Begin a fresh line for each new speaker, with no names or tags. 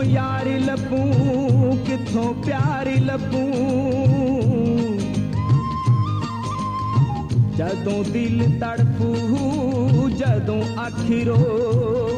ਕਿੱਥੋਂ ਯਾਰੀ ਲੱਭੂੰ, ਕਿੱਥੋਂ ਪਿਆਰੀ ਲੱਭੂੰ। ਜਦੋਂ ਦਿਲ ਤੜਫੂ, ਜਦੋਂ ਅੱਖੀ ਰੋਵੇ,